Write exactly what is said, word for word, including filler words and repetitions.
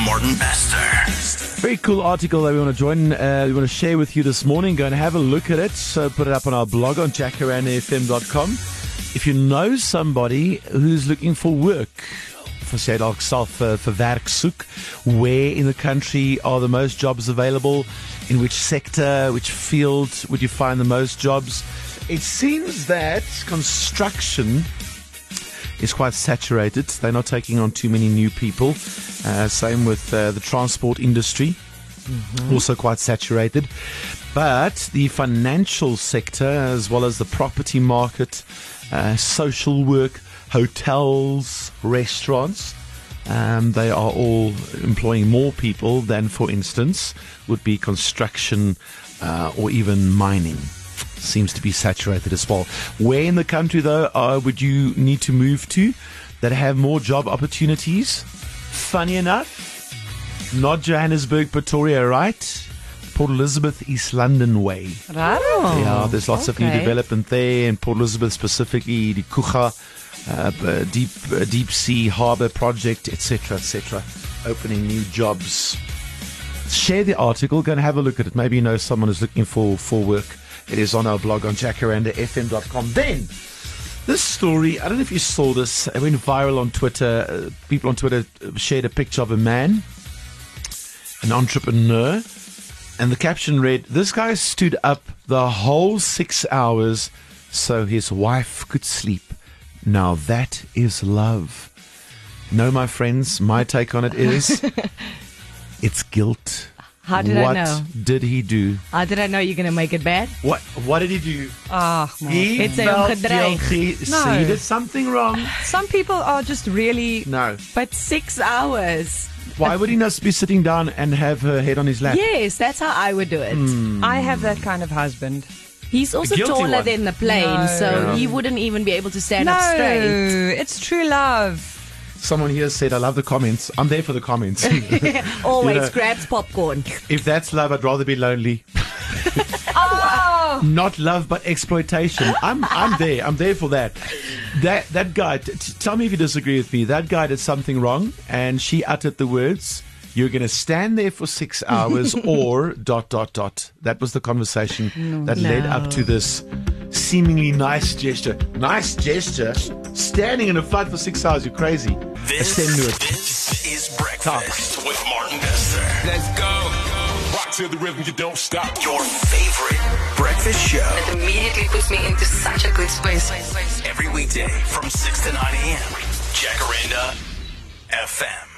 Martin Bester. Very cool article that we want to join, uh, we want to share with you this morning. Go and have a look at it. So put it up on our blog on jacaranda f m dot com. If you know somebody who's looking for work, for say dalk self uh, for werk soek, where in the country are the most jobs available? In which sector, which field would you find the most jobs? It seems that construction is quite saturated. They're not taking on too many new people. Uh, same with uh, the transport industry, mm-hmm. also quite saturated. But the financial sector, as well as the property market, uh, social work, hotels, restaurants, um, they are all employing more people than, for instance, would be construction uh, or even mining. Seems to be saturated as well. Where in the country, though, uh, would you need to move to that have more job opportunities? Funny enough, not Johannesburg, Pretoria, right? Port Elizabeth, East London way. Raro. Yeah, there's lots okay. of new development there in Port Elizabeth, specifically the Kucha, uh, deep uh, deep sea harbour project, et cetera, et cetera. Opening new jobs. Share the article. Go and have a look at it. Maybe you know someone who's looking for for work. It is on our blog on jacaranda f m dot com. Then, this story, I don't know if you saw this, it went viral on Twitter. Uh, people on Twitter shared a picture of a man, an entrepreneur, and the caption read, "This guy stood up the whole six hours so his wife could sleep. Now that is love." No, my friends, my take on it is, it's guilt. How did what I know? What did he do? How did I know you're going to make it bad? What What did he do? Oh, He it's a felt gedreig. guilty. No. So he did something wrong. Some people are just really... No. But six hours. Why would he not be sitting down and have her head on his lap? Yes, that's how I would do it. Mm. I have that kind of husband. He's also guilty taller one. than the plane, No. so Yeah. he wouldn't even be able to stand no, up straight. it's true love. Someone here said, "I love the comments." I'm there for the comments. Always You know, grabs popcorn. If that's love, I'd rather be lonely. Oh, Not love, but exploitation. I'm I'm there. I'm there for that. That that guy. T- t- tell me if you disagree with me. That guy did something wrong, and she uttered the words, "You're going to stand there for six hours," or dot dot dot. That was the conversation that No. led up to this seemingly nice gesture. Nice gesture. Standing in a flood for six hours. You're crazy. This, Ascend to it. this is Breakfast with Martin Bester. Let's go. Rock to the rhythm, you don't stop. Your favorite breakfast show. It immediately puts me into such a good space. Every weekday from six to nine a.m. Jacaranda F M.